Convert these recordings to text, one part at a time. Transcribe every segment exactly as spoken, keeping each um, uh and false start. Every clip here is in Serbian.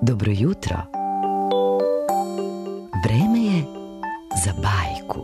Dobro jutro. Vreme je za bajku.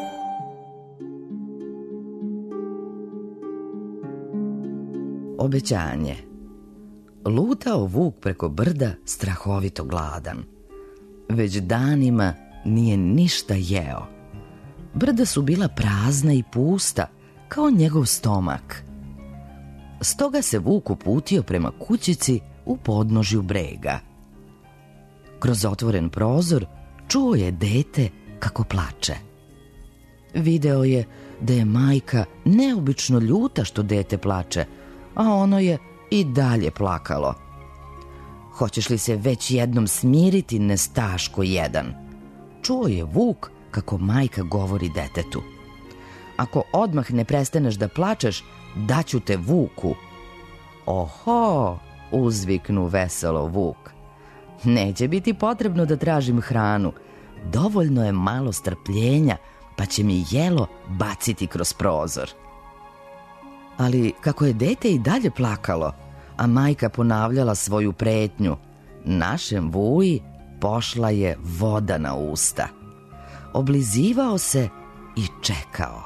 Obećanje. Lutao vuk preko brda strahovito gladan. Već danima nije ništa jeo. Brda su bila prazna i pusta, kao njegov stomak. Stoga se vuk uputio prema kućici u podnožju brega. Kroz otvoren prozor čuo je dete kako plače. Video je da je majka neobično ljuta što dete plače, a ono je i dalje plakalo. Hoćeš li se već jednom smiriti, nestaško jedan? Čuo je vuk kako majka govori detetu. Ako odmah ne prestaneš da plačeš, daću te vuku. Oho, uzviknu veselo vuk. Neće biti potrebno da tražim hranu. Dovoljno je malo strpljenja, pa će mi jelo baciti kroz prozor. Ali kako je dete i dalje plakalo, a majka ponavljala svoju pretnju, našem Vuji pošla je voda na usta. Oblizivao se i čekao.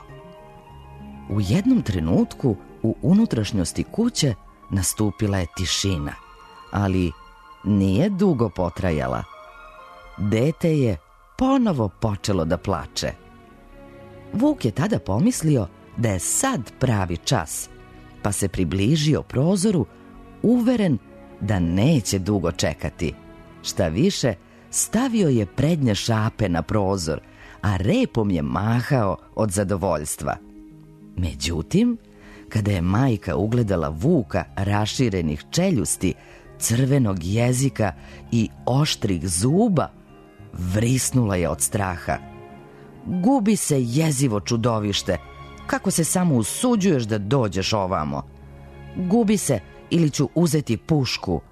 U jednom trenutku u unutrašnjosti kuće nastupila je tišina, ali nije dugo potrajala. Dete je ponovo počelo da plače. Vuk je tada pomislio da je sad pravi čas, pa se približio prozoru, uveren da neće dugo čekati. Šta više, stavio je prednje šape na prozor, a repom je mahao od zadovoljstva. Međutim, kada je majka ugledala vuka raširenih čeljusti, crvenog jezika i oštrih zuba, vrisnula je od straha. Gubi se, jezivo čudovište, kako se samo usuđuješ da dođeš ovamo? Gubi se ili ću uzeti pušku.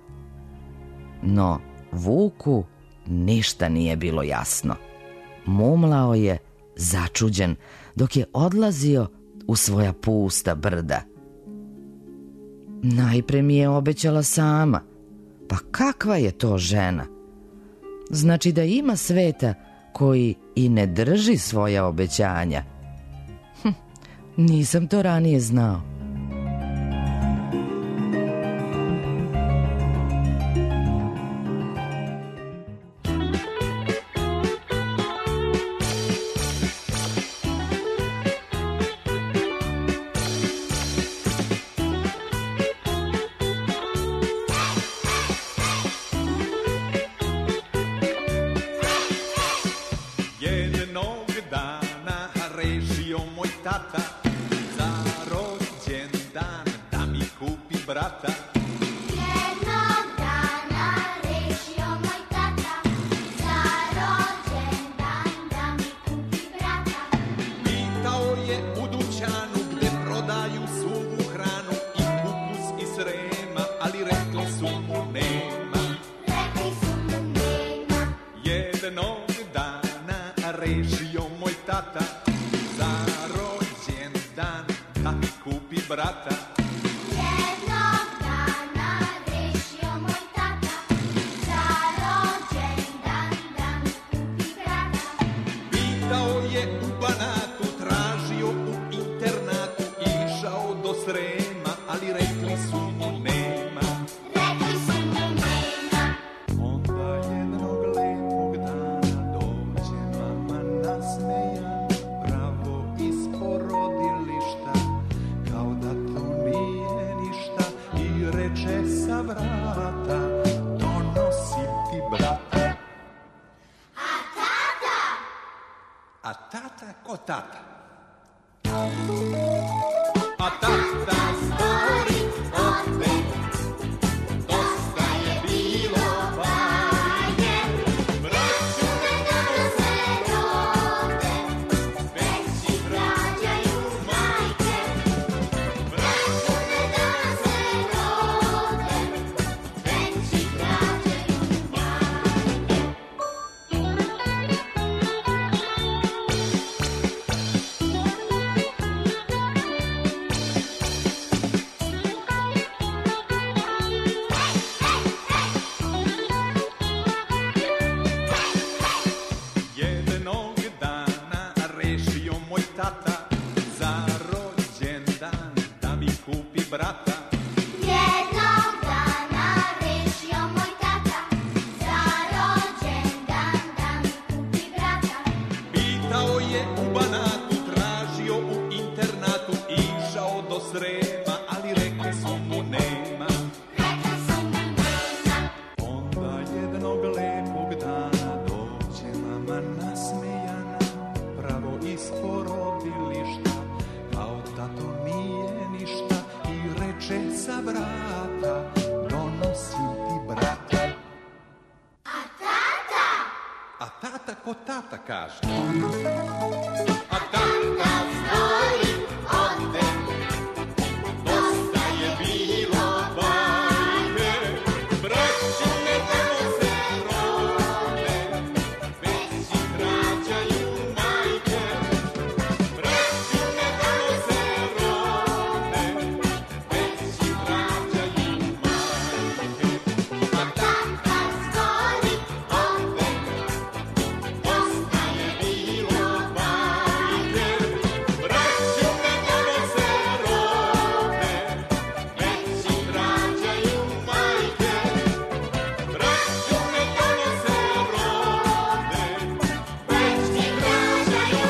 No vuku ništa nije bilo jasno. Mumlao je začuđen dok je odlazio u svoja pusta brda. Najpre mi je obećala sama. Pa kakva je to žena? Znači da ima sveta koji i ne drži svoja obećanja. Hm, nisam to ranije znao. Tata, za rođendan da mi kupi brata. Jednog dana rešio moj tata, za rođendan da mi kupi brata. Pitao je u dućanu gde prodaju suvu hranu i kupus iz Srema, ali rekli su mu nema. Rekli su mu nema. Jednog dana rešio moj tata, da mi kupi brata. Jednog dana rešio moj tata, za rođendan da mi kupi brata. Pitao je u Banatu, tražio u internatu, išao do Srema, ali rekli su mu nema. Rekli su mu nema. Onda jednog lepog dana dođe mama nasmejan, pravo iz porodilišta, kao da tu nije ništa, i reče sa vrata, donosim ti brata. A tata? A tata ko tata? A tata zbori od tebe brata. Jednog dana rešio moj tata za rođendan da mi kupi brata. Pitao je u Banatu, tražio u internatu, išao do Srema, ali rekli su mu nema. Rekli su mu nema. Onda jednog lepog dana dođe mama nasmejana, pravo iz porodilišta, kao tato nije ništa, i reče sa vrata, donosim ti brata. A tata? A tata ko tata kaže? A tata zvoli ode. Dosta je bilo bajke, braći ne donose rode, već ih rađaju majke. Braći ne donose rode, već ih rađaju majke. A tata zvoli ode. Dosta je bilo bajke, braći ne donose rode, već ih rađaju majke. Braći ne donose rode, već ih rađaju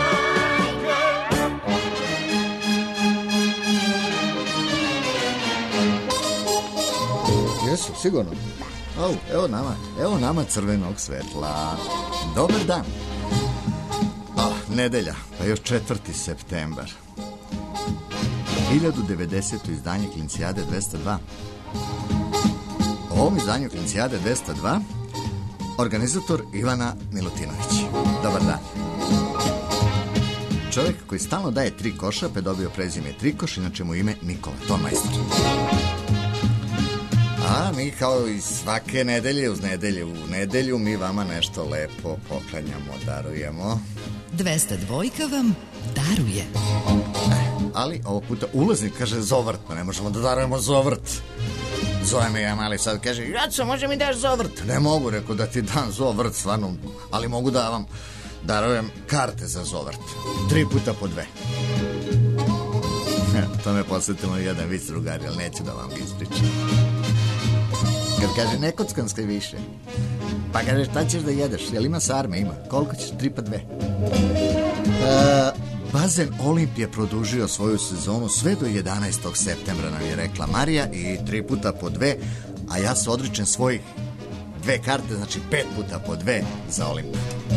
majke. Jesu, sigurno? Au, evo nama, evo nama crvenog svetla. Dobar dan. Ah, nedelja, pa još četvrti septembar. hiljadu devedeseto izdanje Klincijade dvesta dva. U ovom izdanju Klincijade dvesta dva organizator Ivana Milutinović. Dobar dan. Čovjek koji stalno daje tri koša, pa je dobio prezime Trikoš, inače mu ime Nikola, tonmajstor. A mi kao i svake nedelje, uz nedelju u nedelju, mi vama nešto lepo poklanjamo, darujemo. dvesta dvojka vam daruje. Ali ovog puta ulaznik kaže zovrt, pa ne možemo da darujemo zovrt. Zove me ja mali sad, kaže, Jaco, može mi daš zovrt? Ne mogu, rekao da ti dam zovrt, stvarno, ali mogu da vam darujem karte za zovrt. Tri puta po dve. To me posjetilo jedan vic, drugari, ali neću da vam ga ispričam. Kad kaže, ne kockam se više. Pa kaže, šta ćeš da jedeš? Jel ima sarme? Ima. Koliko ćeš? Tri pa dve. E, bazen Olimp je produžio svoju sezonu sve do jedanaestog septembra, nam je rekla Marija, i tri puta po dve, a ja se odričem svojih dve karte, znači pet puta po dve za Olimp.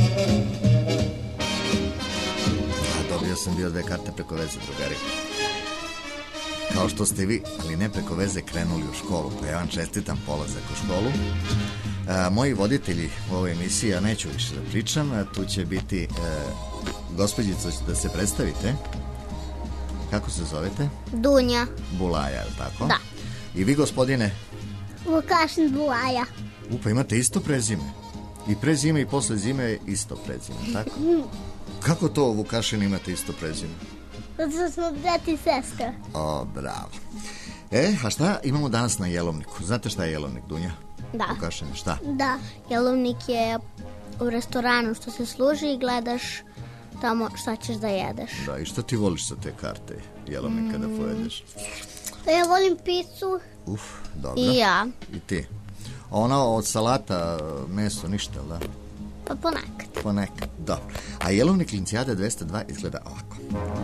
A dobio sam bio dve karte preko veze, drugari. Kao što ste vi, ali ne preko veze, krenuli u školu, pa ja vam čestitam polazak u školu. A, moji voditelji u ovoj emisiji, ja neću više da pričam, a tu će biti, e, gospođico, da se predstavite. Kako se zovete? Dunja. Bulaja, je li tako? Da. I vi, gospodine? Vukašin Bulaja. Upa, imate isto prezime. I pre zime i posle zime je isto prezime, tako? Kako to, Vukašin, imate isto prezime? Zato smo brat i sestra. O, bravo. E, a šta imamo danas na jelovniku? Znate šta je jelovnik, Dunja? Da. Vukašin, šta? Da, jelovnik je u restoranu što se služi i gledaš tamo šta ćeš da jedeš. Da, i šta ti voliš sa te karte jelovnika mm. da pojedeš? Ja volim picu. Uf, dobro. I ja. I ti. A ona od salata, meso, ništa, da? Pa ponekad. Ponekad, dobro. A jelovnik Klincijade dvesta dva izgleda ovako.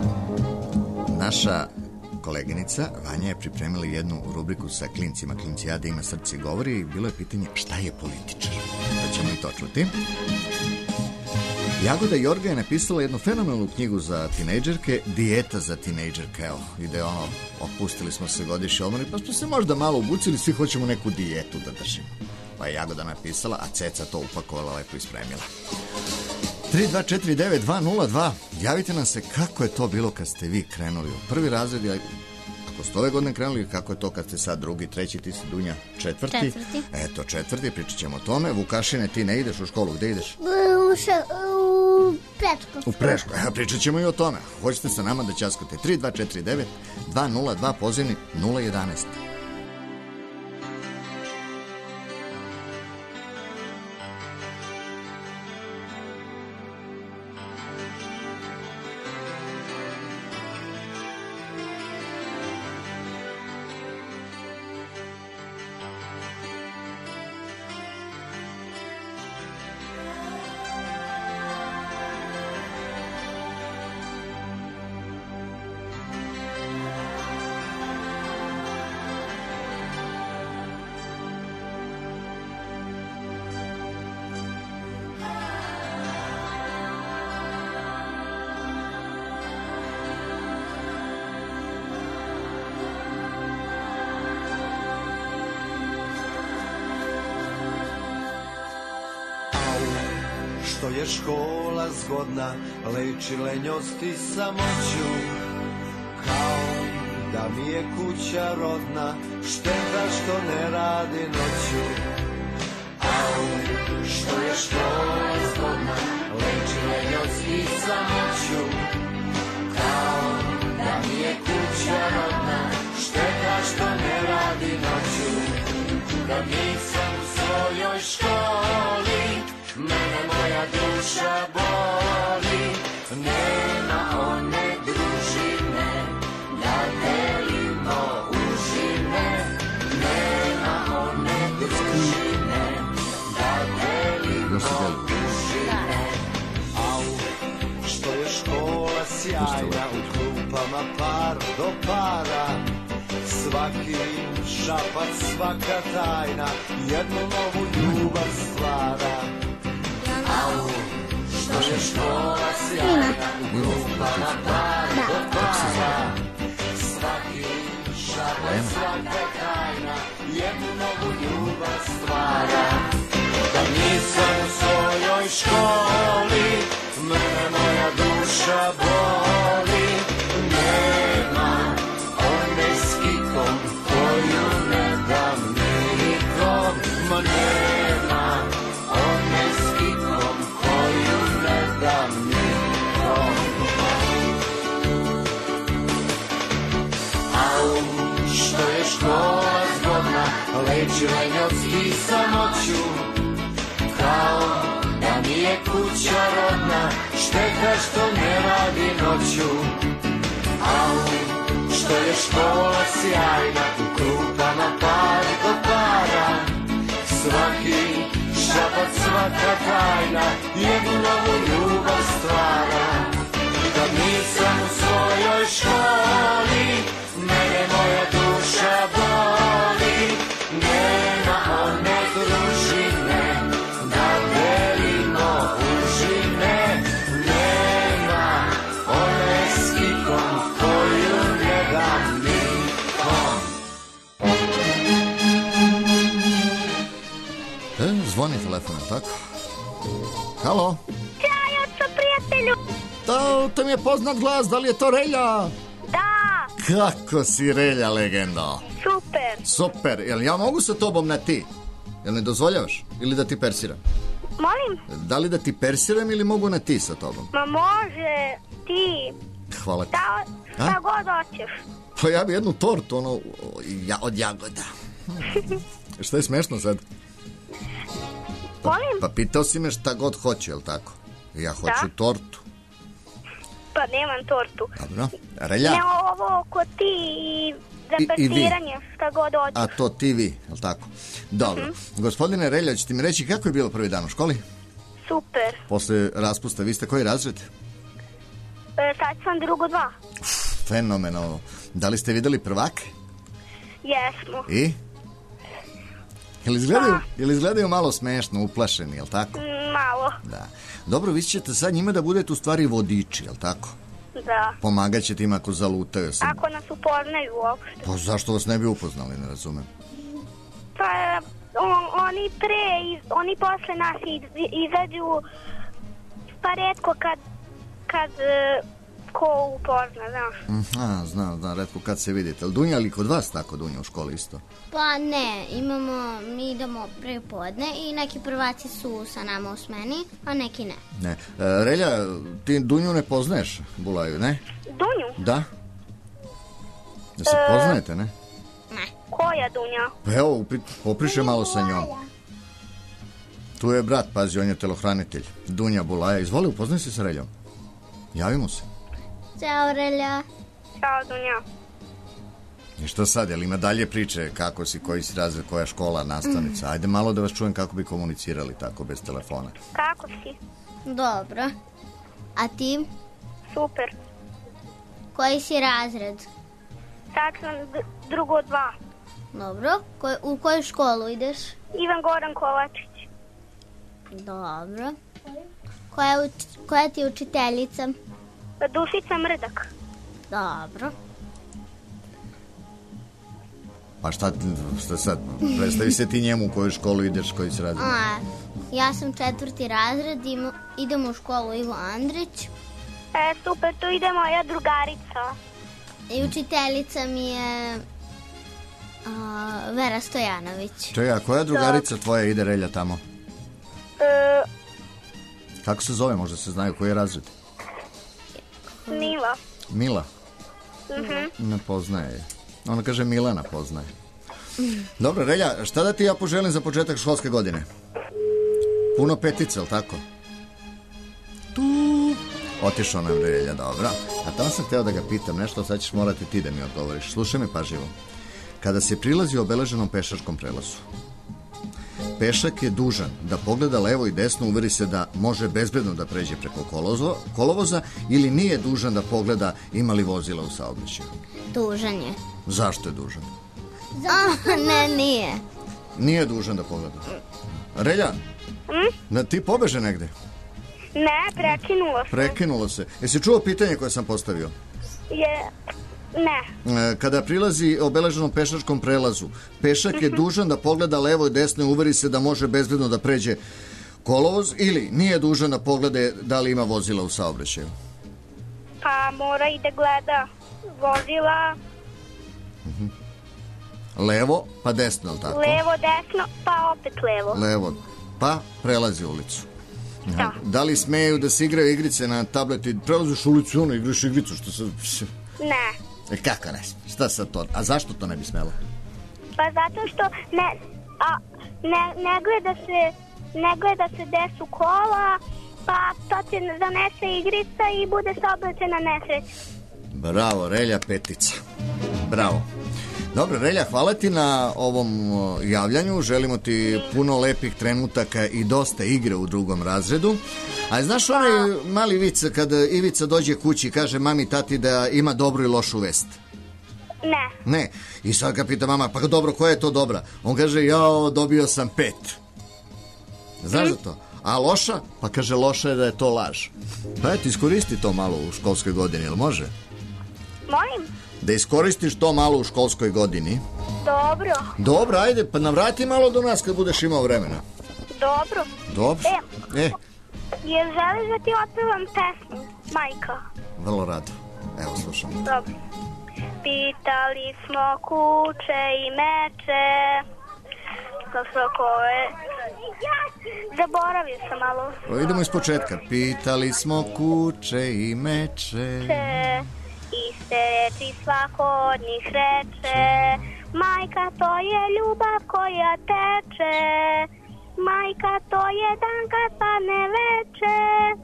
Naša koleginica Vanja je pripremila jednu rubriku sa klincima. Klincijade ima srce govori i bilo je pitanje šta je političar. Da ćemo i to čuti. Jagoda Jorga je napisala jednu fenomenalnu knjigu za tinejdžerke, Dijeta za tinejdžerke. Evo, ide ono, opustili smo se godišnji odmor, pa smo se možda malo obucili, svi hoćemo neku dijetu da držimo. Pa je Jagoda napisala, a Ceca to upakovala, lepo ispremila. tri dva četiri devet dva nula dva. Javite nam se kako je to bilo kad ste vi krenuli u prvi razred, ako ste ove godine krenuli, kako je to kad ste sad drugi, treći, ti si, Dunja, četvrti. Četvrti. Eto, četvrti, pričat ćemo o tome. Vukašine, ti ne ideš u školu, gde ideš? U, še, u predškolsku. U preško, evo, pričat ćemo i o tome. Hoćete sa nama da ćaskate tri dva četiri devet dva nula dva, pozivnik nula jedanaest. što je škola zgodna, leči lenjost i samoću. Kao da mi je kuća rodna, šteta što ne radi noću. Au, što je škola zgodna, leči lenjost i samoću. Kao da mi je kuća rodna, šteta što ne radi noću. Kad nisam u svojoj školi, mene moja duša boli. Nema one družine, da delimo užine. Nema one družine, da delimo užine. Au, što je škola sjajna, u klupama par do para. Svaki šapac, svaka tajna, jednu novu ljubav stvara. Au, što je škola sjajna, u grupama par do para. Svaki šapac, svaka tajna, jednu novu ljubav stvara. Da nisam u svojoj školi, mene moja duša boli. Nema one s kikom koju ne dam nikom. Ma nema one s kikom koju ne dam nikom. Au, što je škola zgodna, leči lenjost i samoću. Kao da mi je kuća rodna, šteta što ne radi noću. Au, što je škola sjajna, u krupama par do para. Svaki šapac, svaka tajna, jednu novu ljubav stvara. Kad nisam u svojoj školi, mene moja duša boli. Nema one družine, da delimo užine. Nema one s kikom koju ne dam nikom. E, zvoni telefon, tako? Halo? Ćao, oco, prijatelju. To, to mi je poznat glas, da li je to Relja? Da, Kako si, Relja, legendo? super. Super, jel ja mogu sa tobom na ti? Jel ne dozvoljavaš? Ili da ti persiram? Molim? Da li da ti persiram ili mogu na ti sa tobom? Ma može, ti, Hvala ti. šta, šta A? god hoćeš. Pa ja bi jednu tortu, ono, ja, od jagoda. Šta je smešno sad? Molim? Pa pitao si me šta god hoće, jel tako? Ja hoću Da. tortu. Pa nemam tortu. Dobro. Relja, Ne ovo ko ti i repetiranje, šta god hoćeš. a to ti vi, jel tako? Dobro. Gospodine Relja, ćete mi reći kako je bilo prvi dan u školi? Super. Posle raspusta, vi ste koji razred? E, sad sam drugo dva. Fenomenalno. Da li ste videli prvake? Jesmo. I? Jel izgledaju, jel izgledaju malo smešno, uplašeni, jel tako? Mm, Malo, Da. Dobro, vi ćete sad njima da budete u stvari vodiči, jel tako? da. Pomagat ćete im ako zalutaju. Sam... Ako nas upoznaju uopšte. Pa zašto vas ne bi upoznali, ne razumem. Pa on, oni pre, i, oni posle nas iz, izađu, pa retko kad, kad e, ko upozna, znaš. Aha, znam, znam, retko kad se vidite. Ali Dunja, ali kod vas tako Dunja u školi isto? Pa ne, imamo, mi idemo pre podne i neki prvaci su sa nama u smeni, a neki ne. Ne. E, Relja, ti Dunju ne poznaješ, Bulaju, ne? Dunju? Da? Da se E. poznajete, ne? Ne. Koja Dunja? Pa evo, upit, popriše malo sa njom. Tu je brat, pazi, on je telohranitelj. Dunja Bulaja, izvoli, upoznaj se sa Reljom. Javi mu se. Ćao, Relja. Ćao, Dunja. I što sad, jel ima dalje priče, kako si, koji si razred, koja škola, nastavnica? Ajde malo da vas čujem kako bi komunicirali tako, bez telefona. Kako si? Dobro. A ti? Super. Koji si razred? Sad sam d- drugo dva. Dobro. Ko, u koju školu ideš? Ivan Goran Kovačić. Dobro. Koja, uč, koja ti je učiteljica? Dušica Mrdak. Dobro. Pa šta, šta sad, predstavi se ti njemu u koju školu ideš, koji si razred. A, ja sam četvrti razred i, idemo u školu Ivo Andrić. E, super, tu ide moja drugarica. I učiteljica mi je a, Vera Stojanović. Čekaj, a koja drugarica tvoja ide, Relja, tamo? E, Kako se zove, možda se znaju, koji je razred? Mila. Mila? Mhm. Ne poznaje je. Ona kaže Milana poznaje. Dobro, Relja, šta da ti ja poželim za početak školske godine? Puno petica, ali tako? Tu. Otišao nam Relja, dobro. A tamo sam hteo da ga pitam nešto, sad ćeš morati ti da mi odgovoriš. Slušaj me pažljivo. Kada se prilazi obeleženom pešačkom prelazu, pešak je dužan da pogleda levo i desno, uveri se da može bezbedno da pređe preko kolozo, kolovoza, ili nije dužan da pogleda ima li vozila u saobraćaju? Dužan je. Zašto je dužan? A, ne, nije. Nije dužan da pogleda. Relja, da ti pobeže negde? Ne, prekinulo se. Prekinulo se. Jesi čuo pitanje koje sam postavio? Je... Ne. E, Kada prilazi obeleženom pešačkom prelazu, pešak je dužan da pogleda levo i desno i uveri se da može bezbedno da pređe kolovoz, ili nije dužan da pogleda da li ima vozila u saobraćaju? Pa mora i da gleda vozila. Levo, pa desno, ali tako? Levo, desno, pa opet levo. Levo, pa prelazi ulicu. Da. Da li smeju da se igraju igrice na tabletu? Prelaziš ulicu, ono, igraš igricu, što se... Ne. E, kako ne smije? Šta sad to? A zašto to ne bi smelo? Pa zato što ne, a, ne, ne gleda se ne gleda se gde su kola, pa to će zanese igrica i bude saobraćajna nesreća. Bravo, Relja, petica. Bravo. Dobro, Relja, hvala ti na ovom o, javljanju. Želimo ti puno lepih trenutaka i dosta igre u drugom razredu. A znaš onaj mali vic kada Ivica dođe kući i kaže mami, tati da ima dobru i lošu vest? Ne. Ne. I sad ga pita mama, pa dobro, koja je to dobra? On kaže, jao, dobio sam pet. Znaš za to? A loša? Pa kaže, loša je da je to laž. Pa eto, iskoristi to malo u školskoj godini, jel može? Molim? Da iskoristiš to malo u školskoj godini. Dobro. Dobro, ajde, pa navrati malo do nas kad budeš imao vremena. Dobro. Dobro. E, E, jel želiš da ti otpevam pesmu, majka? vrlo rado. Evo, slušam. Dobro. Pitali smo kuće i meče, kako je... Zaboravio sam malo. O, idemo iz početka. Pitali smo kuće i meče. Če, iste reči svako od njih reče, majka to je ljubav koja teče, majka to je dan kad padne veče,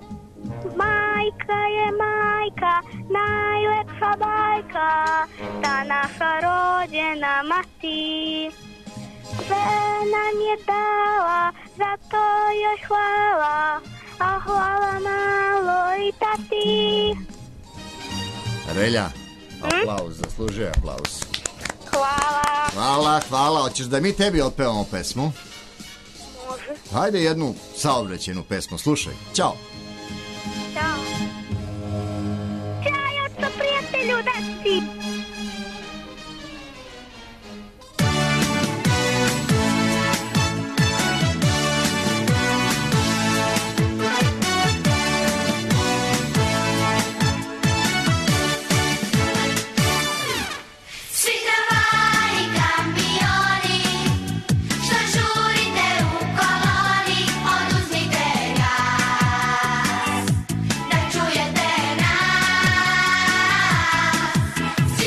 majka je majka, najlepša bajka, ta naša rođena mati. Sve nam je dala, za to još hvala, a hvala malo i tati. Relja, aplauz, zaslužuje aplauz. Hvala. Hvala, hvala. Hoćeš da mi tebi otpevamo pesmu? Može. Hajde jednu saobraćajnu pesmu, slušaj. Ćao. Ćao. Ćao, prijatelju, da si. Svi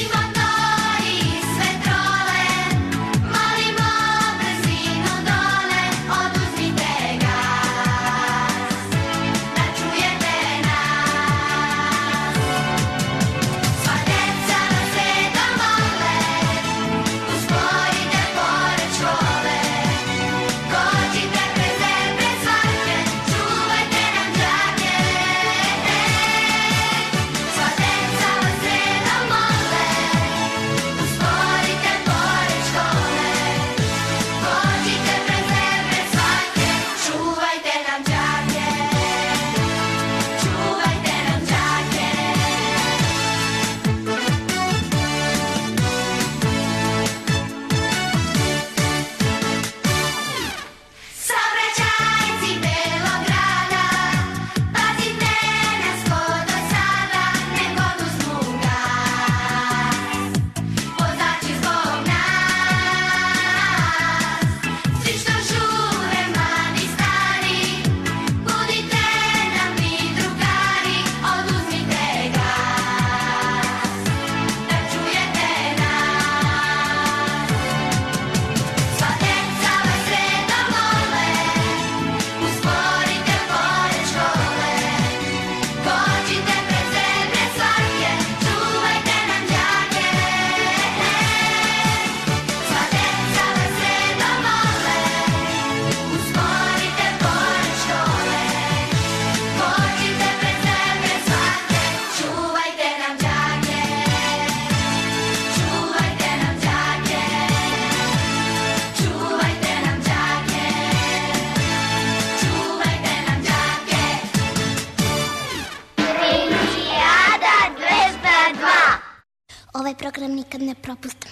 nikad ne propustim.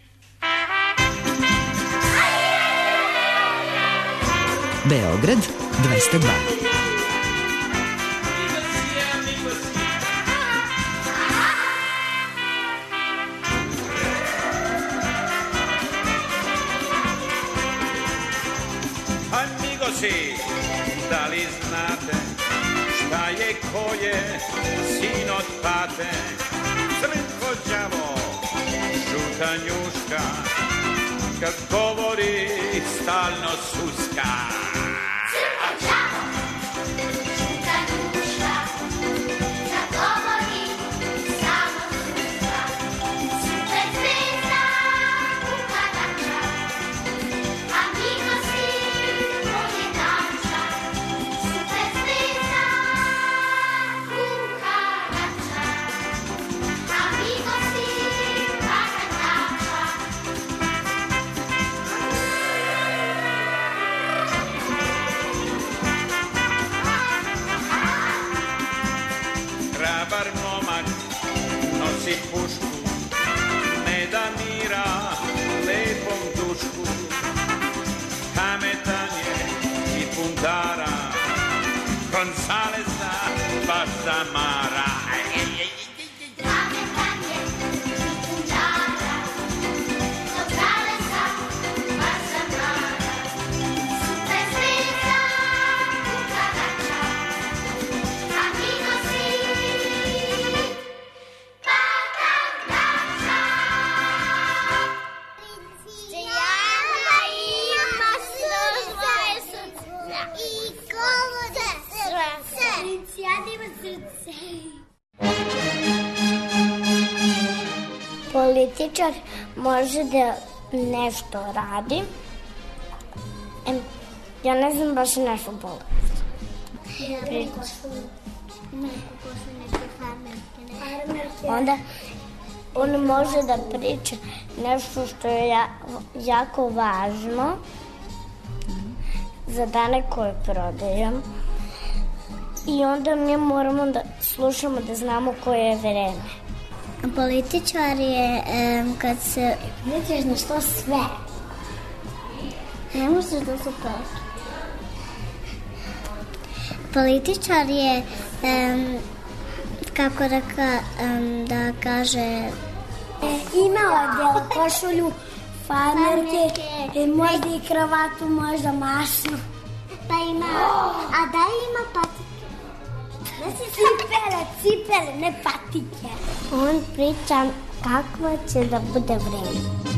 Beograd dvesta dva. Amigosi, da li znate šta je ko je sin od tate? Crnko đavo, žuta njuška, kad govori stalno suska. Crnko đavo, žuta njuška, kad govori stalno suska. Super zvezda, kuharača, amigosi, poljedača. Super zvezda, kuharača, amigosi, pakantača. Hrabar momak nosi pušku, ne da mira lepom dušku. Pametan je i puntara, Gonzalesa baš zamara. Pametan je i puntara, Gonzalesa baš zamara. Super zvezda, kuharača, amigosi, pakantača. Cijela ima svoje srce i kolo srce. Cijela ima srce. Političar može da nešto radi. Em, ja ne znam baš nešto bolo. Onda on može da priča nešto što je ja, jako važno za dane koje prodajem. I onda mi moramo da slušamo da znamo koje je vreme. Političar je um, kad se... Nećeš na što sve. Ne možeš da se pravi. Političar je, um, kako da, ka, um, da kaže... E, ima odjela, košulju, farmerke, e, možda i kravatu, možda mašnu. Pa ima, a da li ima patike? Znači cipele, cipele, ne patike. On priča kakva će da bude vreme.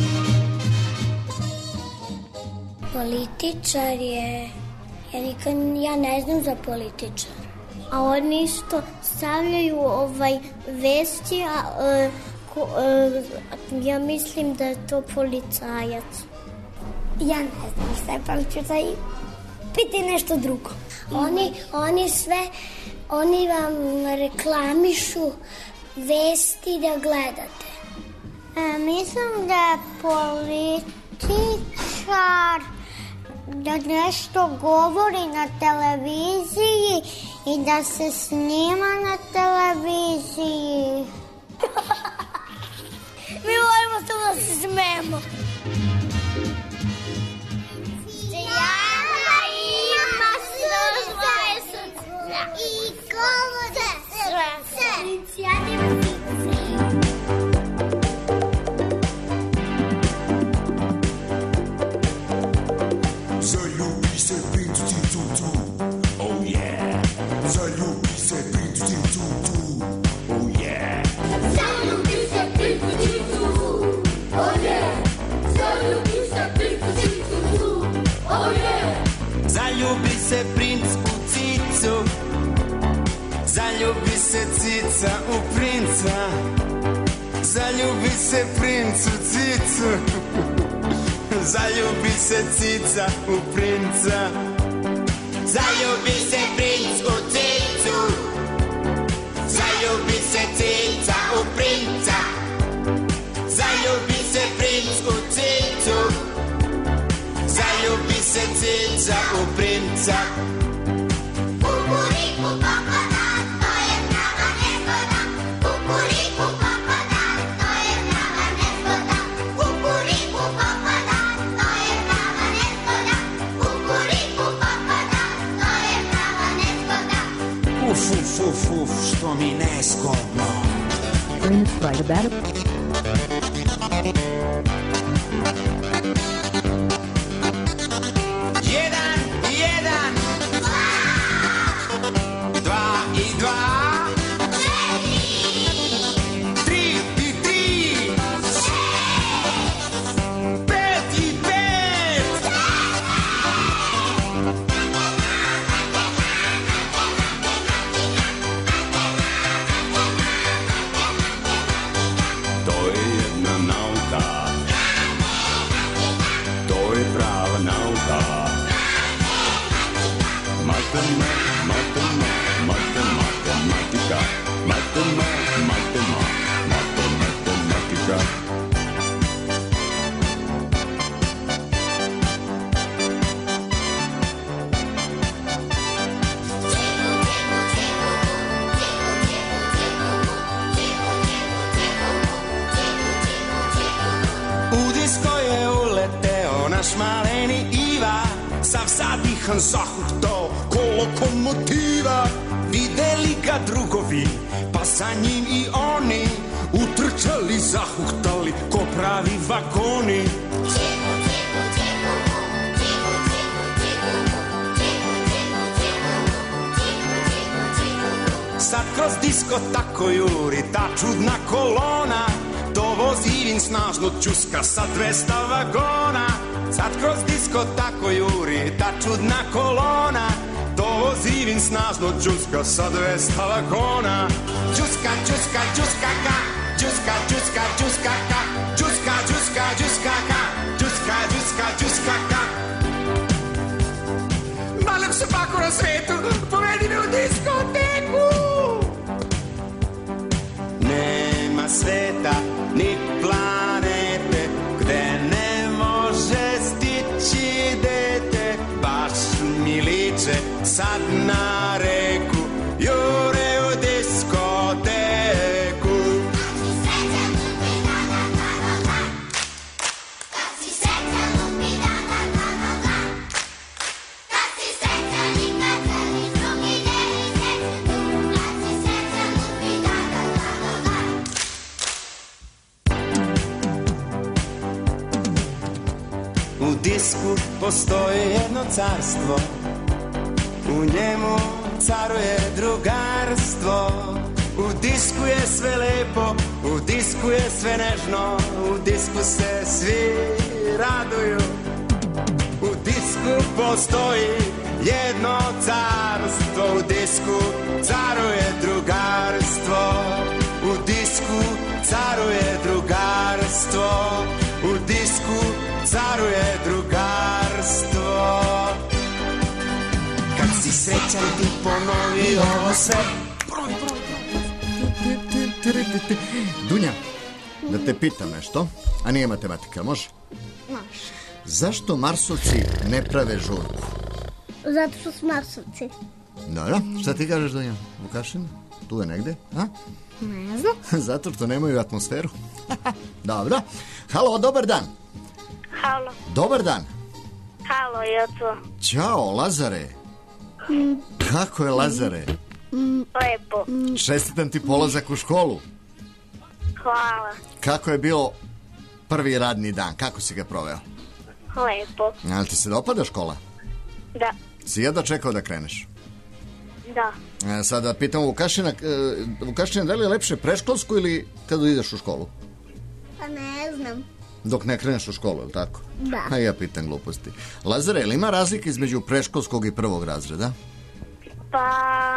Političar je... Ja nikad, ja ne znam za političar. A oni isto stavljaju ovaj vesti, a e, ko, e, ja mislim da je to policajac. Ja ne znam šta je policajac. Piti nešto drugo. Oni, oni sve, oni vam reklamišu vesti da gledate. E, mislim da je političar da nešto govori na televiziji i da se snima na televiziji. Mi volimo samo da se smemo. Cijela ima svoje srce i kolo srce. Cijela ima srce. Zaljubi se princu ti tu tu, oh yeah. Zaljubi se princu ti tu tu, oh yeah. Zaljubi se princu ti tu, oh yeah. Zaljubi se princu ti tu, oh yeah. Zaljubi se princ u cicu, zaljubi se cica u princa, zaljubi se princ u cicu. Zaljubi se cica u princa, zaljubi se princ u cicu, zaljubi se cica u princa, zaljubi se princ u cicu, zaljubi se cica u princa. Kukuriku kokoda, to je prava nezgoda. Kukuriku kokoda, to je prava nezgoda. mi nezgodno. Jedan, jedan, dva i dva, tri i tri, pet i pet. To je jedna nauka, to je prava nauka. Matema, matema, matema, matematika, matema, matema, matematika. U disko je uleteo naš maleni Iva, sav zadihan zahuktao ko lokomotiva. Videli ga drugovi, pa sa njim i oni, utrčali, zahuktali ko pravi vagoni. Sad kroz disko tako juri ta čudna kolona, to vozivin snažno čuska sa dvesta vagona. Sad kroz disko tako juri ta čudna kolona, to vozivin snažno čuska sa dvesta vagona. Čuska, čuska, čuska ka, čuska, čuska, čuska ka, čuska, čuska, čuska ka, čuska, čuska, čuska ka. Najlepše bako na svetu, povedi me u diskoteku. Nema sveta ni planete gde ne može stići dete. Baš mi liče sad na reku, jure u diskoteku. U disku postoji jedno carstvo, u njemu caruje drugarstvo. U disku je sve lepo, u disku je sve nežno, u disku se svi raduju. U disku postoji jedno carstvo, u disku caruje drugarstvo. U disku caruje drugarstvo, u disku caruje drugarstvo. Kad si srećan ti ponovi ovo sve. Dunja, da te pitam nešto, a nije matematika, može? Može. Zašto Marsovci ne prave žurku? Zato što su Marsovci. Dobro, šta ti kažeš, Dunja? Vukašin? Tu je negde, a? Ne znam. Zato što nemaju atmosferu. Dobro. Halo, dobar dan. Halo. Dobar dan. Halo, Joco. Ćao, Lazare. Mm. Kako je, Lazare? Mm. Lepo. Čestitam ti polazak u školu. Hvala. Kako je bio prvi radni dan? Kako si ga proveo? Lepo. Ali ti se dopada škola? Da. Si jedva čekao da kreneš? Da. E, sada pitam Vukašina, e, Vukašina, da li je lepše preškolsko ili kada ideš u školu? Pa ne znam. Dok ne kreneš u školu, je li tako? Da. A ja pitam gluposti. Lazare, ili ima razlike između preškolskog i prvog razreda? Pa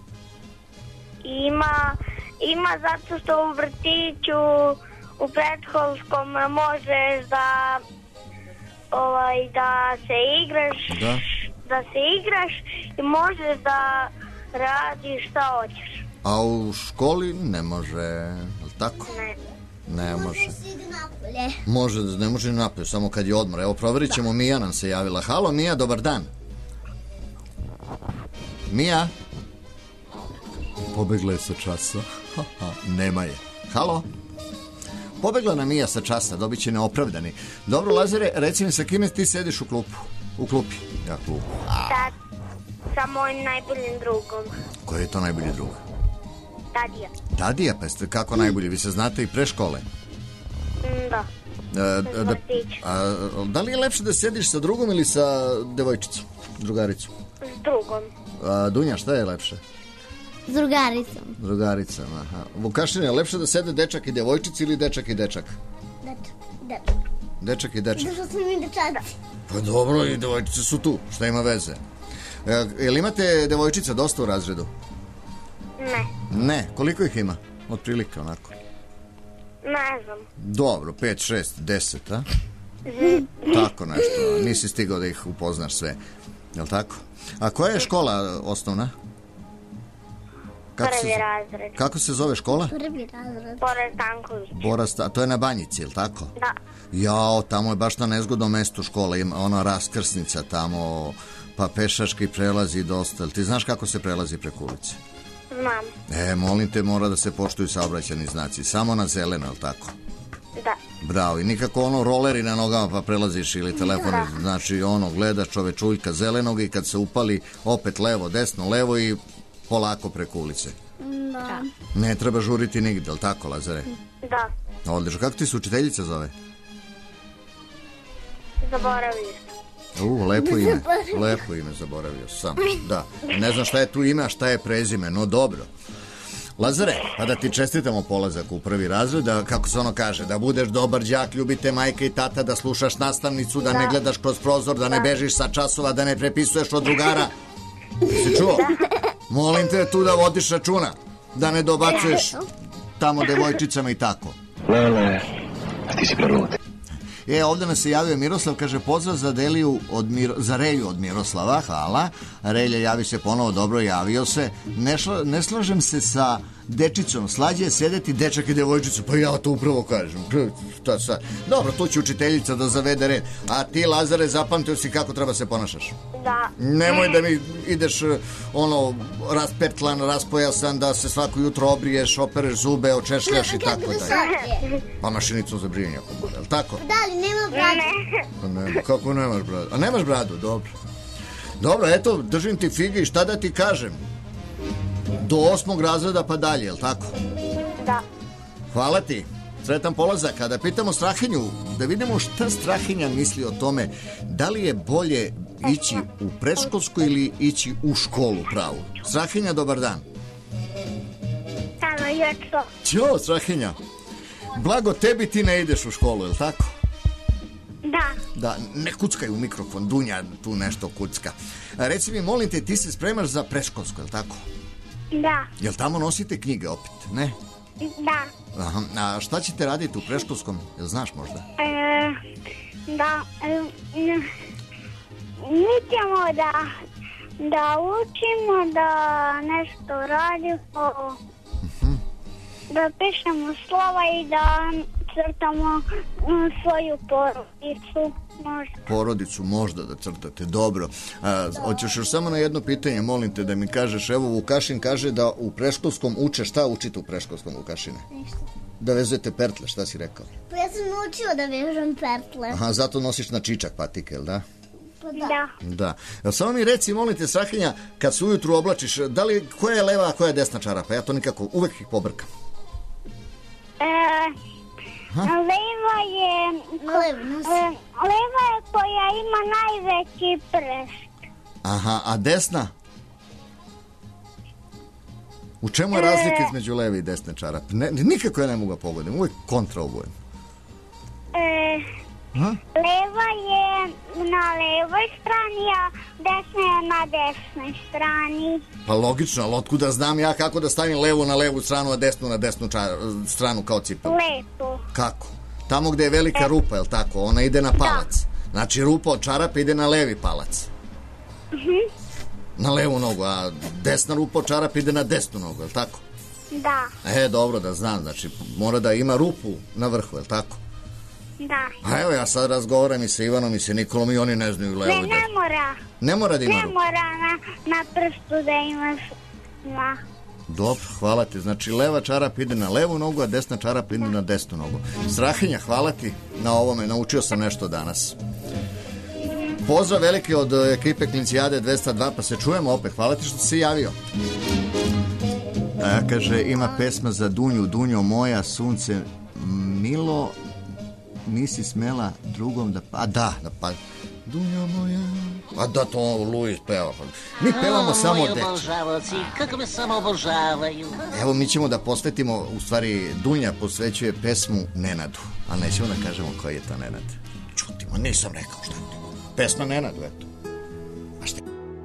ima, ima zato što u vrtiću u predškolskom možeš da ovaj da se igraš, da. da se igraš i možeš da radiš šta hoćeš. A u školi ne može, je li tako? Ne. Ne može. Može se ide napolje. Može, ne može napolje, samo kad je odmor. Evo, provjerit ćemo, Mija nam se javila. Halo, Mija, dobar dan. Mija? Pobegla je sa časa. Nema je. Halo? Pobegla nam Mija sa časa, dobit će neopravdani. Dobro, Lazare, reci mi sa kime ti sediš u klupu? U klupi? Ja, klupu. Sa, sa mojim najboljim drugom. Koji je to najbolji drug? Tadija. Tadija, pa ste kako najbolje? Vi se znate i pre škole? Mm, da. E, da, a, da li je lepše da sediš sa drugom ili sa devojčicom, drugaricom? S drugom. A, Dunja, šta je lepše? S drugaricom. S drugaricom, aha. Vukašine, je lepše da sede dečak i devojčica ili dečak i dečak? Dečak, dečak. Dečak i dečak. Došao sam i dečaci. Pa dobro, i devojčice su tu, šta ima veze? E, jel imate devojčica dosta u razredu? Ne. Ne, koliko ih ima? Otprilike onako. Ne znam. Dobro, pet, šest, deset, a? Mm. Tako nešto, nisi stigao da ih upoznaš sve. Jel tako? A koja je škola osnovna? Kako Prvi se, razred. Kako se zove škola? Prvi razred. Bora Stanković. Bora Sta, to je na Banjici, jel tako? Da. Jao, tamo je baš na nezgodnom mestu škola, ima ona raskrsnica tamo, pa pešački prelazi dosta. Ti znaš kako se prelazi preko ulice? Znam. E, molim te, mora da se poštuju saobraćajni znaci, samo na zeleno, jel tako? Da. Bravo, i nikako ono roleri na nogama pa prelaziš ili telefon, da. Znači ono, gledaš čovečuljka zelenog i kad se upali opet levo, desno, levo i polako preko ulice. Da. Ne treba žuriti nigde, jel tako, Lazare? Da. Odlično, kako ti se učiteljica zove? Zaboravio. U, lepo ime, lepo ime, zaboravio sam. Da, ne znam šta je tu ime, a šta je prezime, no dobro. Lazare, pa da ti čestitamo polazak u prvi razred, da, kako se ono kaže, da budeš dobar đak, ljubite majka i tata, da slušaš nastavnicu, da, da. ne gledaš kroz prozor, da, da ne bežiš sa časova, da ne prepisuješ od drugara. Si čuo? Da. Molim te tu da vodiš računa, da ne dobacuješ tamo devojčicama i tako. Lele, a ti si prelud. E, ovdje nas se javio Miroslav, kaže pozdrav za Deliju od Miro, za Relju od Miroslava, hvala. Relja javi se ponovo, dobro, javio se. Ne, šla, ne slažem se sa dečicom, slađe je sedeti dečak i devojčicu, pa ja to upravo kažem. Šta sad? Dobro, tu će učiteljica da zavede red. A ti, Lazare, zapamtio si kako treba se ponašaš? Da. Nemoj da mi ideš ono raspetlan, raspojasan, da se svako jutro obriješ, opereš zube, očešljaš i tako dalje. Pa mašinicu za brijanje ako bude, jel tako? Da li nema bradu? Pa nema, kako nemaš bradu? A nemaš bradu, dobro. Dobro, eto, držim ti fige i šta da ti kažem? Do osmog razreda pa dalje, jel tako? Da. Hvala ti. Sretan polazak. A da pitamo Strahinju, da vidimo šta Strahinja misli o tome, da li je bolje ići u predškolsku ili ići u školu pravu. Strahinja, dobar dan. Samo jutro. Ćao, Strahinja. Blago tebi, ti ne ideš u školu, jel tako? Da. Da, ne kuckaj u mikrofon, Dunja tu nešto kucka. A reci mi, molim te, ti se spremaš za predškolsko, jel tako? Da. Jel tamo nosite knjige opet, ne? Da. Aha, a šta ćete raditi u predškolskom, jel znaš možda? E, da, e, mi ćemo da, da učimo, da nešto radimo, uh-huh. da pišemo slova i da crtamo svoju porodicu. Možda. Porodicu možda da crtate, dobro. A, hoćeš još samo na jedno pitanje, molim te da mi kažeš, evo Vukašin kaže da u predškolskom uče, šta učite u predškolskom, Vukašine? Ništa. Da vezujete pertle, šta si rekao? Pa ja sam učio da vežem pertle. Aha, zato nosiš na čičak patike, jel da? Pa da. Da. Da. Samo mi reci, molim te, Strahinja, kad se ujutru oblačiš, da li, koja je leva, a koja je desna čarapa? Ja to nikako, uvek ih pobrkam. E... Ha? Leva je ko, e, leva je koja ima najveći prst. Aha, a desna? U čemu je razlika između leve i desne čarape? Ne, nikako ja ne mogu pogodim, uvijek kontra obojem. E, leva je na levoj strani, a desna je na desnoj strani. Pa logično, ali otkuda znam ja kako da stavim levu na levu stranu, a desnu na desnu čar, stranu kao cipelu? Lepo. Kako? Tamo gde je velika e. rupa, je li tako? Ona ide na palac. Da. Znači rupa od čarapa ide na levi palac. Uh-huh. Na levu nogu, a desna rupa od čarapa ide na desnu nogu, je li tako? Da. E, dobro da znam, znači mora da ima rupu na vrhu, je li tako? Da. A evo ja sad razgovaram i sa Ivanom i sa Nikolom i oni ne znaju levo. Ne, ne mora. Ne mora da ima ne rupu? Ne mora na, na prstu da ima na... Dobro, hvala ti. Znači leva čarap ide na levu nogu, a desna čarap ide na desnu nogu. Strahinja, hvala ti na ovome, naučio sam nešto danas. Pozdrav veliki od ekipe Klincijade dvesta dva, pa se čujemo opet. Hvala ti što si se javio. A, kaže, ima pesma za Dunju, Dunjo moja, sunce milo, nisi smela drugom da pa... A da, da pa... Dunjo moja... A da, to Luis peva. Mi pevamo samo deče. Obožavaoci, kako me samo obožavaju. Evo, mi ćemo da posvetimo, u stvari, Dunja posvećuje pesmu Nenadu. Ali nećemo da kažemo koji je to Nenad. Čutimo, nisam rekao šta ti. Pesma Nenadu, eto. A šta?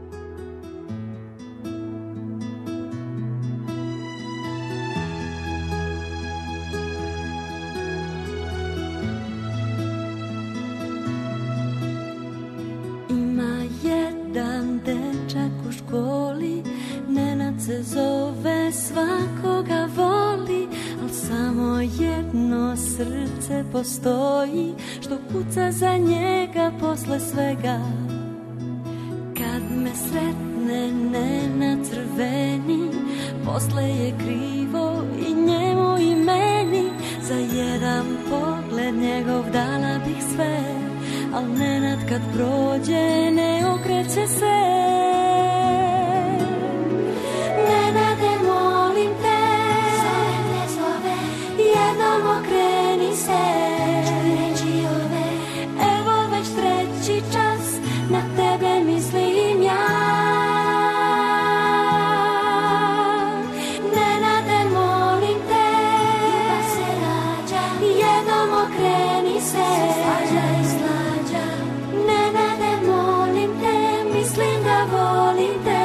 Se zove, svakoga voli, al samo jedno srce postoji što kuca za njega posle svega. Kad me sretne Nenad crveni, posle je krivo i njemu i meni. Za jedan pogled njegov dala bih sve, al Nenad kad prođe ne okreće se. Nenade, molim te, zove te, zove, jednom okreni se. Čuj reči ove, evo već treći čas, na tebe mislim ja. Nenade, molim te, ljubav se rađa, jednom okreni se. Slađa i slađa, Nenade, molim te, mislim da volim te.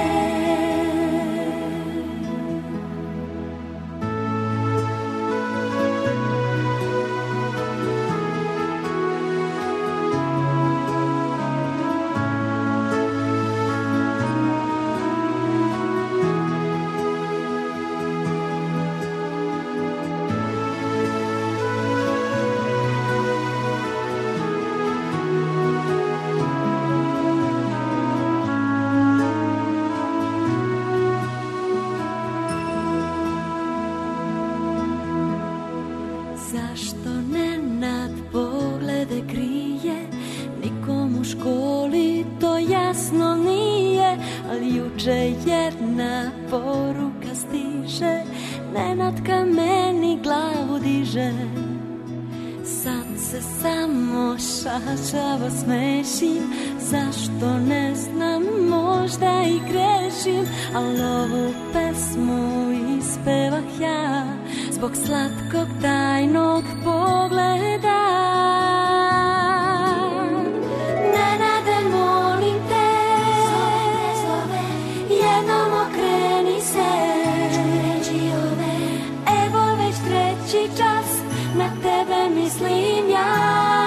Zašto Nenad poglede krije, nikom u školi to jasno nije, ali juče jedna poruka stiže, Nenad ka meni glavu diže. Sad se samo šačavo smešim, zašto ne znam, možda i grešim, ali ovu pesmu ispevah ja zbog slatkog tajnog pogleda. Nenade, molim te, zove, zove, jednom okreni se. Čuj reči ove, evo već treći čas, na tebe mislim ja.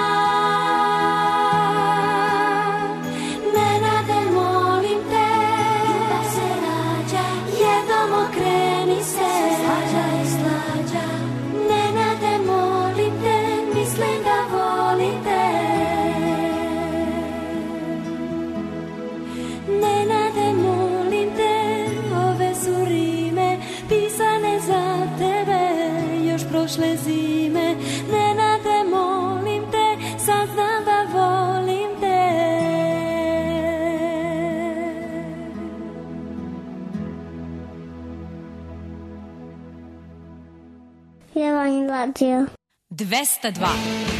Nenade, molim te, ljubav se rađa, jednom okreni se. Slađa i slađa, Nenade, molim te, mislim da volim te. Nenade, molim te, ove su rime pisane za tebe još prošle zime. Nenade, molim te, sad znam da volim te. Jedan radio. dvesta dva.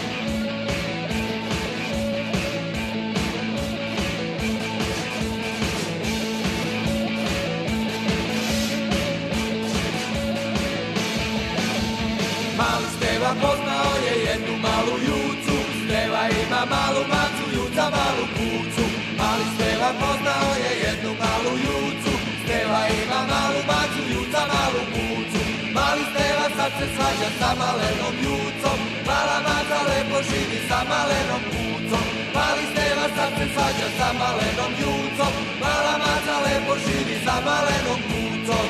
Mali Steva poznao je jednu malu jucu, Steva ima malu macu, juca malu kucu. Mali Steva poznao je jednu malu jucu, Steva ima malu macu, juca malu kucu. Mali Steva sad se svađa sa malenom jucom, mala maca lepo živi sa malenom kucom. Mali Steva sad se svađa sa malenom jucom, mala maca lepo živi sa malenom kucom.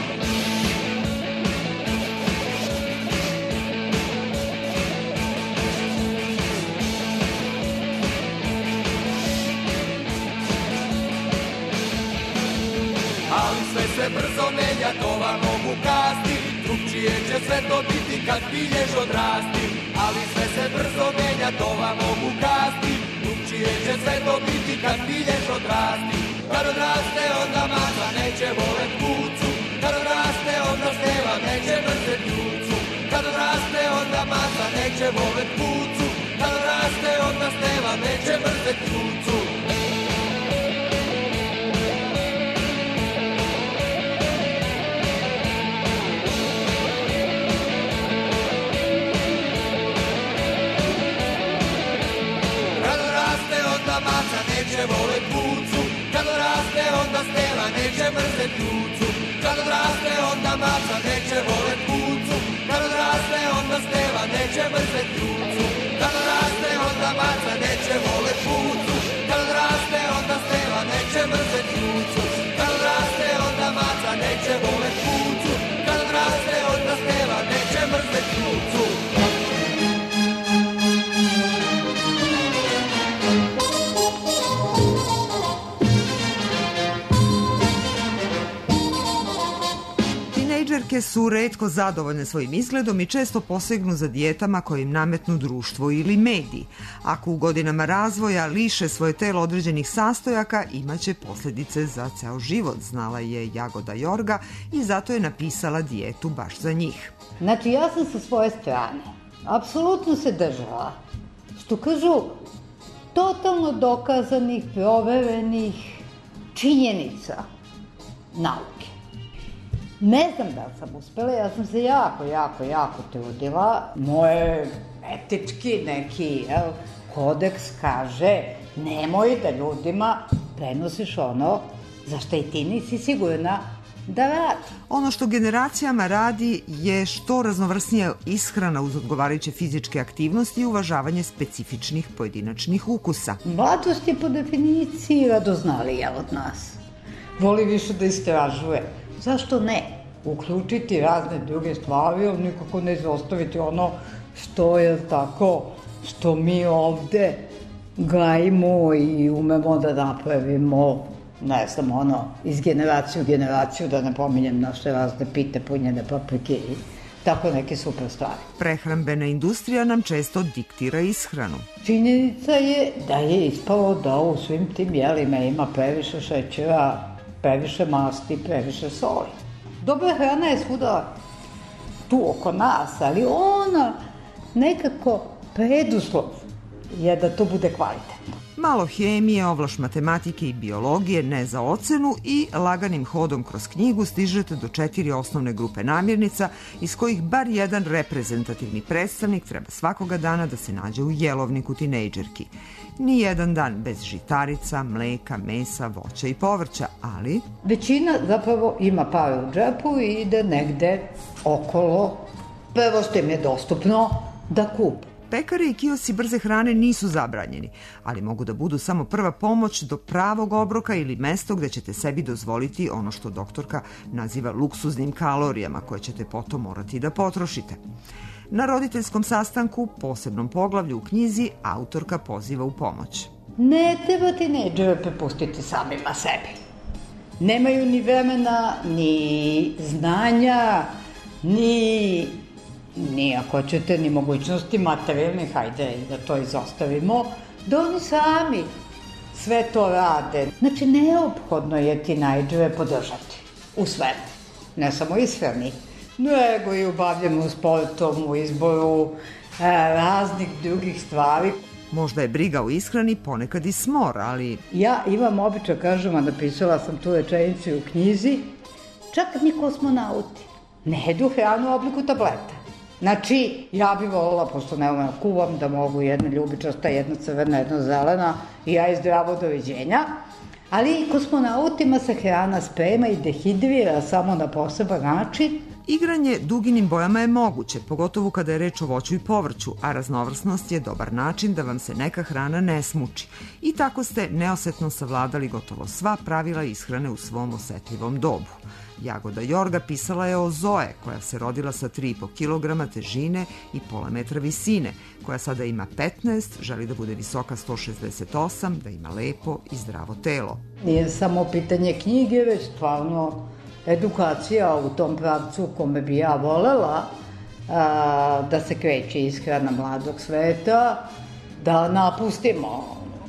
Ali sve se brzo menja, to vam mogu kasti, drugčije će sve to biti kad bilješ odrasti. Ali sve se brzo menja, to vam mogu kasti, drugčije će sve to biti kad bilješ odrasti. Kad odraste onda maca neće volet kucu, kad odraste onda volet kucu, kad raste od nas nema, neće mrzet kucu. Kad raste od nas maca, neće volet kucu, kad raste od nas nema, neće mrzet kucu. Kad odraste onda maca neće volet kucu, kad odraste onda steva neće mrzet kucu. Kad odraste onda maca neće volet kucu, kad odraste onda steva neće mrzet kucu. Kad odraste onda maca neće volet kucu, kad odraste onda steva neće mrzet kucu. Tinejdžerke su retko zadovoljne svojim izgledom i često posegnu za dijetama koje im nametnu društvo ili mediji. Ako u godinama razvoja liše svoje telo određenih sastojaka, imaće posljedice za ceo život, znala je Jagoda Jorga i zato je napisala dijetu baš za njih. Znači, ja sam sa svoje strane apsolutno se držala, što kažu, totalno dokazanih, proverenih činjenica nauke. Ne znam da sam uspela, ja sam se jako, jako, jako trudila. Moje etički neki jel, kodeks kaže nemoj da ljudima prenosiš ono za što i ti nisi sigurna da radi. Ono što generacijama radi je što raznovrsnija ishrana uz odgovarajuće fizičke aktivnosti i uvažavanje specifičnih pojedinačnih ukusa. Mladost je po definiciji radoznalija od nas. Voli više da istražuje. Zašto ne? Uključiti razne druge stvari, ali nikako ne izostaviti ono što je tako, što mi ovde gajimo i umemo da napravimo, ne znam, ono, iz generaciju u generaciju, da ne pominjem naše razne pite, punjene paprike i tako neke super stvari. Prehrambena industrija nam često diktira ishranu. Činjenica je da je ispalo da u svim tim jelima ima previše šećera, previše masti, previše soli. Dobra hrana je svuda tu oko nas, ali ona nekako preduslov je da to bude kvalitetno. Malo hemije, ovlaš matematike i biologije, ne za ocenu i laganim hodom kroz knjigu stižete do četiri osnovne grupe namirnica iz kojih bar jedan reprezentativni predstavnik treba svakoga dana da se nađe u jelovniku tinejdžerki. Ni jedan dan bez žitarica, mleka, mesa, voća i povrća, ali... Većina zapravo ima pare u džepu i ide negde okolo, prvo što im je dostupno da kupe. Pekare i kiosi brze hrane nisu zabranjeni, ali mogu da budu samo prva pomoć do pravog obroka ili mesto gde ćete sebi dozvoliti ono što doktorka naziva luksuznim kalorijama koje ćete potom morati da potrošite. Na roditeljskom sastanku, posebnom poglavlju u knjizi, autorka poziva u pomoć. Ne treba tinejdžere prepustiti samima sebi. Nemaju ni vremena, ni znanja, ni... ni ako ćete, ni mogućnosti materijalnih, hajde i da to izostavimo, da oni sami sve to rade. Znači, neophodno je tinejdžere podržati u svemu, ne samo ishrani, nego i u bavljenju sportom, u izboru e, raznih drugih stvari. Možda je briga u ishrani ponekad i smor, ali... Ja imam običaj, kažem, a napisala sam tu rečenicu u knjizi, čak ni kosmonauti ne jedu hranu u obliku tableta. Znači, ja bih volila, pošto ne umem kuvam, da mogu jedna ljubičasta, jedna crvena, jedna zelena i ja i zdravo doviđenja, ali kosmonautima se hrana sprema i dehidrira samo na poseban način. Igranje duginim bojama je moguće, pogotovo kada je reč o voću i povrću, a raznovrsnost je dobar način da vam se neka hrana ne smuči. I tako ste neosetno savladali gotovo sva pravila ishrane u svom osetljivom dobu. Jagoda Jorga pisala je o Zoe, koja se rodila sa tri i po kilograma težine i pola metra visine, koja sada ima petnaest, želi da bude visoka sto šezdeset osam, da ima lepo i zdravo telo. Nije samo pitanje knjige, već stvarno edukacija u tom pravcu kome bi ja volela a, da se kreće ishrana mladog sveta, da napustimo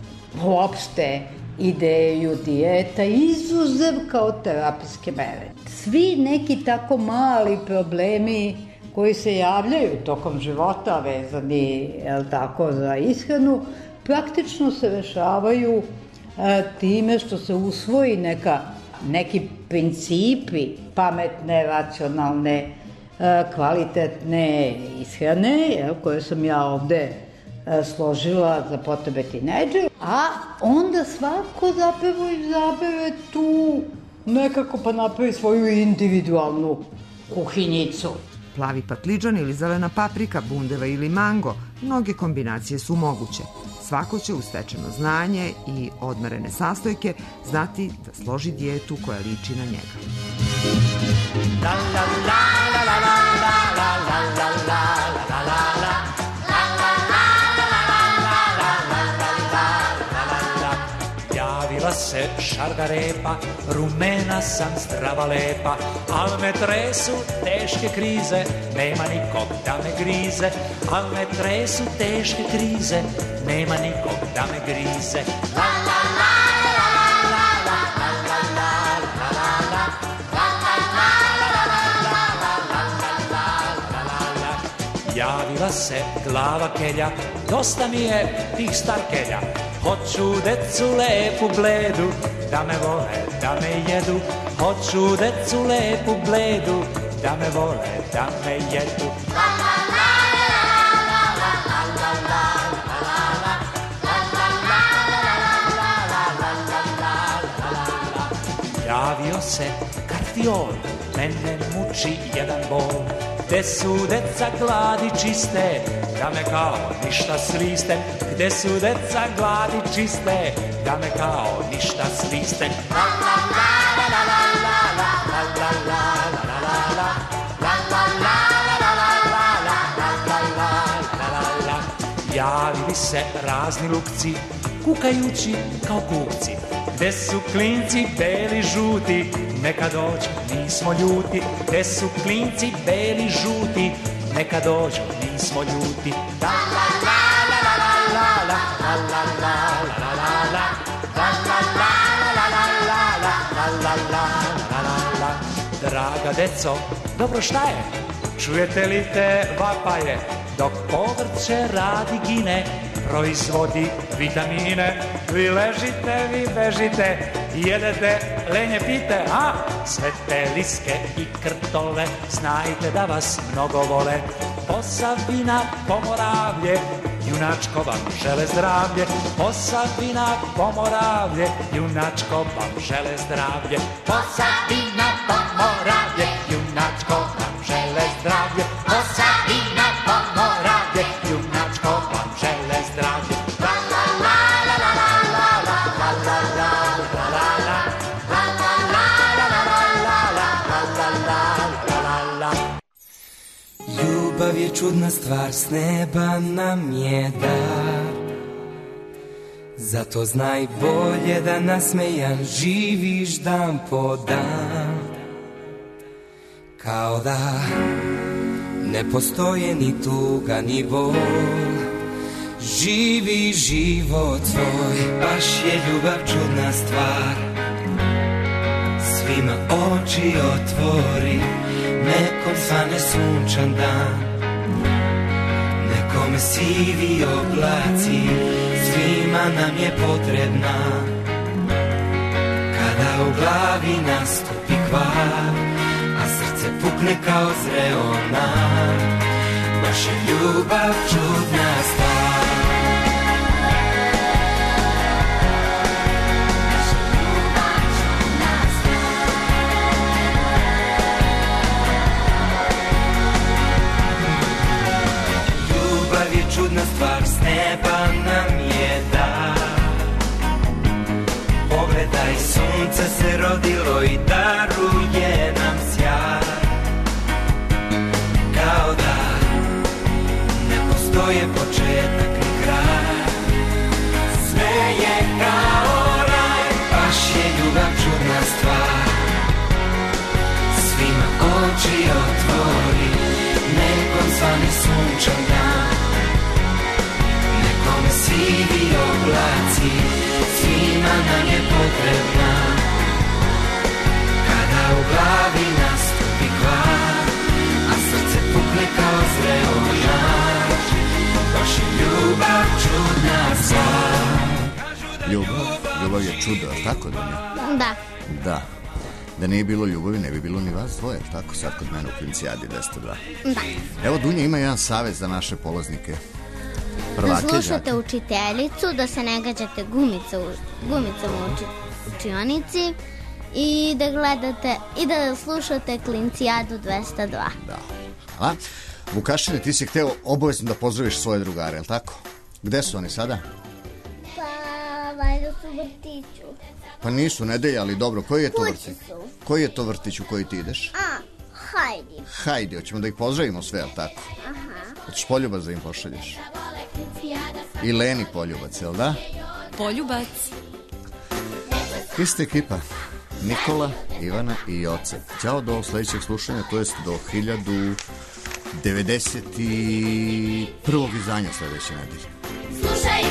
uopšte ideju dijeta, izuzev kao terapijske mere. Svi neki tako mali problemi koji se javljaju tokom života vezani, jel tako, za ishranu, praktično se rešavaju e, time što se usvoji neka, neki principi pametne, racionalne, e, kvalitetne ishrane, jel, koje sam ja ovde e, složila za potrebe tinejdžera, a onda svako zapravo izabere tu nekako pa napravi svoju individualnu kuhinjicu. Plavi patliđan ili zelena paprika, bundeva ili mango, mnoge kombinacije su moguće. Svako će uz stečeno znanje i odmerene sastojke znati da složi dijetu koja liči na njega. La la la la la la la la la la la la la. Javila se šargarepa, rumena sam, zdrava lepa, al me tresu teške krize, nema nikog da me grize, al me tresu teške krize, nema nikog da me grize. La la la la la la la la la la la la. Javila se glava kelja, dosta mi je tih starkelja. Hoću decu lepu bledu, da me vole, da me jedu. Hoću decu lepu bledu, da me vole, da me jedu. La la la la la la la la la la la. Javio se karfiol, mene muči jedan bol. Gde su deca gladi čiste, da me kao ništa sliste. Gde su deca gladi čiste, da me kao ništa sliste. La la la la la la la la la la la la la. La la la la la la la la la la la. Javili se razni lukci, kukajući kao kukci. Gde su klinci beli žuti, neka dođu, nismo ljuti. Gde su klinci beli žuti, neka dođu, nismo ljuti. La la la la la la la la la la la la la. La la la la la la la la la la la. Draga deco, dobro šta je? Čujete li te vapaje? Dok povrće radi gine, proizvodi vitamine. Vi ležite, vi bežite, jedete lenje pite, a sve te liske i krtove, znajte da vas mnogo vole. Posavina, Pomoravlje, junačko vam žele zdravlje. Posavina, Pomoravlje, junačko vam žele zdravlje. Posavina, Pomoravlje, junačko vam žele zdravlje. Posavina, Pomoravlje, junačko vam žele zdravlje. La la la la la la la la la la la la la. La la la la la la la la la la la. Ljubav je čudna stvar, s neba nam je dar. Zato znaj bolje da nasmejan živiš dan po dan. Kao da ne postoje ni tuga ni bol. Živi život tvoj, baš je ljubav čudna stvar. Svima oči otvori, nekom svane sunčan dan. Nekome sivi oblaci, svima nam je potrebna. Kada u glavi nastupi kvar, a srce pukne kao zreo nar, baš je ljubav čudna stvar. Ljubav je čudna stvar, s neba nam je dar. Pogledaj, sunce se rodilo i daruje nam sjaj. Kao da ne postoje početak ni kraj. Sve je kao raj, baš je ljubav čudna stvar. Svima oči otvori, nekom svane sunčan dan. Nekome sivi oblaci, svima nam je potrebna. Kada u glavi nastupi kvar, a srce pukne Ljubav, ljubav je čudo, je tako da ne? Da. Da. Da nije bilo ljubavi, ne bi bilo ni vas dvoje, tako sad kod mene u Klincijadi dvesta dva. Da. Evo, Dunja ima jedan savjet za naše polaznike. Prvake, da slušate učiteljicu, da se ne gađate gumica u, gumicom u uči, učionici i da gledate i da slušate Klincijadu dvesta dva. Da. Hvala. Vukašine, ti si hteo obavezno da pozdraviš svoje drugare, je li tako? Gde su oni sada? Pa, valjda su u vrtiću. Pa nisu, nedelja, ali dobro, koji je to Kući vrtić? su. Koji je to vrtić u koji ti ideš? A, hajdi. Hajde, hoćemo da ih pozdravimo sve, je li tako? Aha. Hoćeš poljubac da im pošalješ? I Leni poljubac, jel da? Poljubac. Ista ekipa. Nikola, Ivana i Joce. Ćao do sledećeg slušanja, to jest do hiljadu devedeset prvog izdanja sledeće nedelje. Slušaj